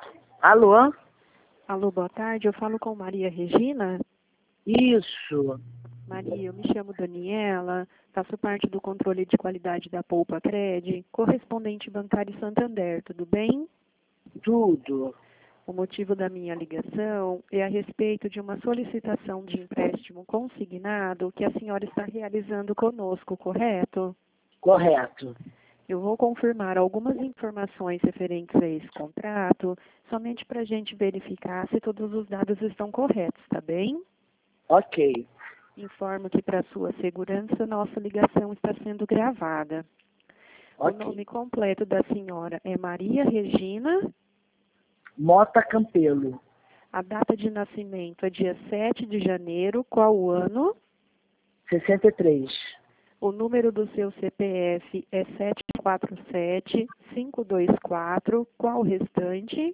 Alô? Alô, boa tarde. Eu falo com Maria Regina. Isso, Maria, eu me chamo Daniela, faço parte do controle de qualidade da Poupa Cred, correspondente bancário Santander, tudo bem? tudo. O motivo da minha ligação é a respeito de uma solicitação de empréstimo consignado que a senhora está realizando conosco, correto? Correto. Eu vou confirmar algumas informações referentes a esse contrato, somente para a gente verificar se todos os dados estão corretos, tá bem? Ok. Informo que, para sua segurança, nossa ligação está sendo gravada. O Ok. nome completo da senhora é Maria Regina. Mota Campelo. A data de nascimento é dia 7 de janeiro. Qual o ano? 63. O número do seu CPF é 747-524. Qual o restante?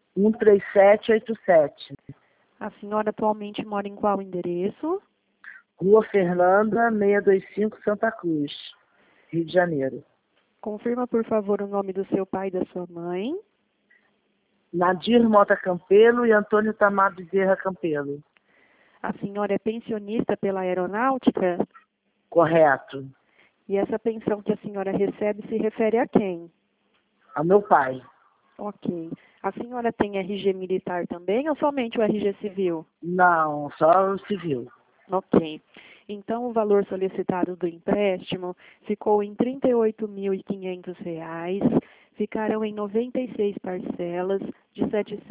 13787. A senhora atualmente mora em qual endereço? Rua Fernanda, 625, Santa Cruz, Rio de Janeiro. Confirma, por favor, o nome do seu pai e da sua mãe. Nadir Mota Campelo e Antônio Tamar Bezerra Campelo. A senhora é pensionista pela aeronáutica? Correto. E essa pensão que a senhora recebe se refere a quem? Ao meu pai. Ok. A senhora tem RG militar também ou somente o RG civil? Não, só o civil. Ok. Então, o valor solicitado do empréstimo ficou em R$ 38.500, ficaram em 96 parcelas de R$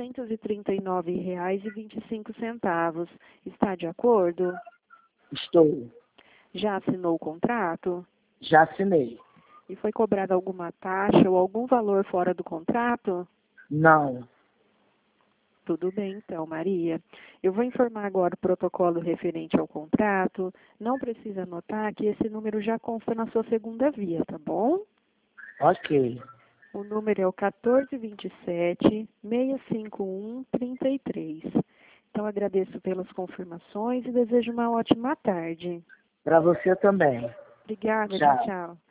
739,25. Está de acordo? Estou. Já assinou o contrato? Já assinei. E foi cobrada alguma taxa ou algum valor fora do contrato? Não. Tudo bem, então, Maria. Eu vou informar agora o protocolo referente ao contrato. Não precisa anotar que esse número já consta na sua segunda via, tá bom? Ok. O número é o 1427-651-33. Então, agradeço pelas confirmações e desejo uma ótima tarde. Para você também. Obrigada, Tchau. tchau.